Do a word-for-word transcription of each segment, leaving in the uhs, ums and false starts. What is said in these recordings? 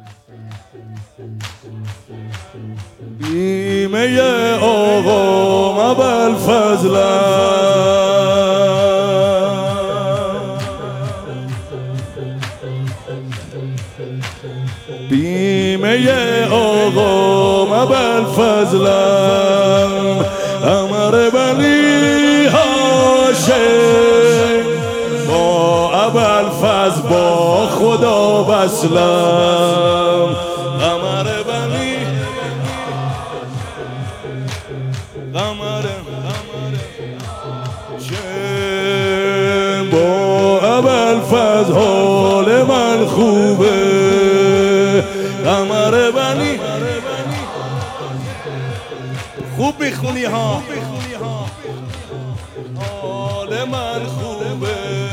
بیمه آقا ابوالفضلم، بیمه آقا ابوالفضلم، امر بنی هاشم، با ابوالفضل با خدا بسلم. قمر بنی قمر شم، با ابوالفضل حال من خوبه. قمر بنی خوب میخونی ها، حال من خوبه.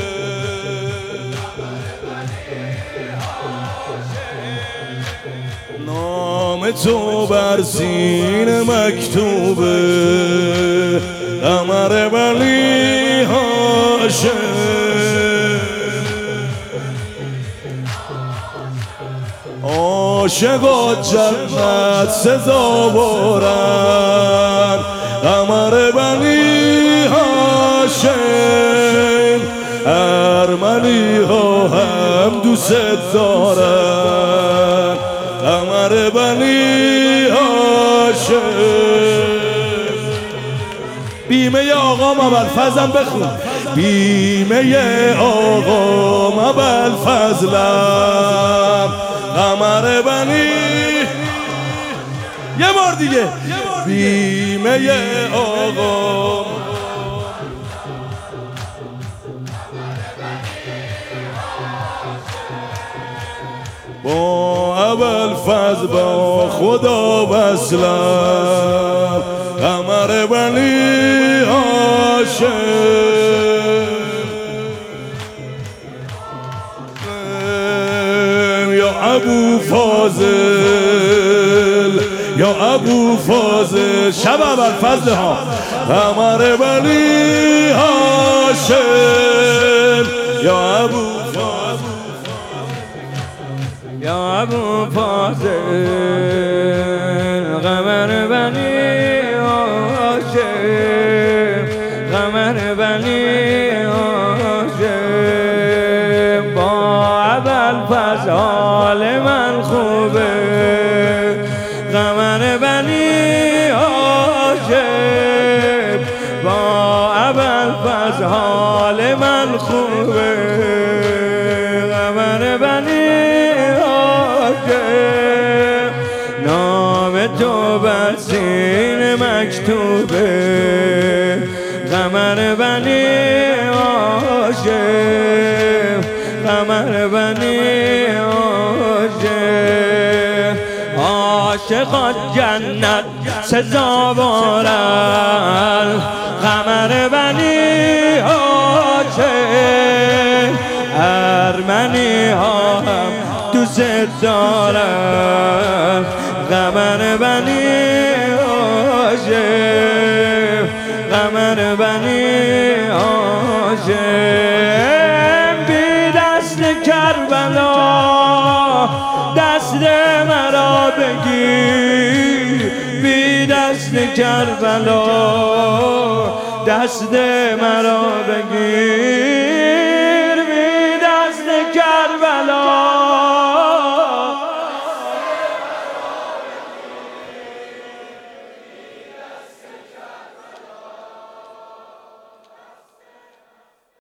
نام تو بر سینه مکتوبه. قمر بنی هاشم، عاشقا جنت سزاوارن. قمر بنی هاشم، ارمنی ها هم دوست دارن. قمر بنی هاشم، بیمه آقا ابوالفضلم بخون. بیمه آقا ابوالفضلم، قمر بنی یه بار دیگه. بیمه آقا با ابوالفضل با خدا بسلم. قمر بنی هاشم، یا ابو فاضل یا ابو فاضل، شب ابوالفضل ها. قمر بنی هاشم، یا ابو یا ابو فاضل، قمر بنی هاشم، قمر بنی هاشم، با ابوالفضل حال من خوبه. قمر بنی هاشم، با ابوالفضل حال من خوبه. قمر بنی نام تو بر سینه مکتوبه. قمر بنی هاشم، قمر بنی هاشم، عاشقان جنت سزاوارن. قمر بنی هاشم، ارمنی ها هم دوست دارن. قمر بنی هاشم، قمر بنی هاشم، بی دست کربلا دست مرا بگیر. بی دست کربلا دست مرا بگیر.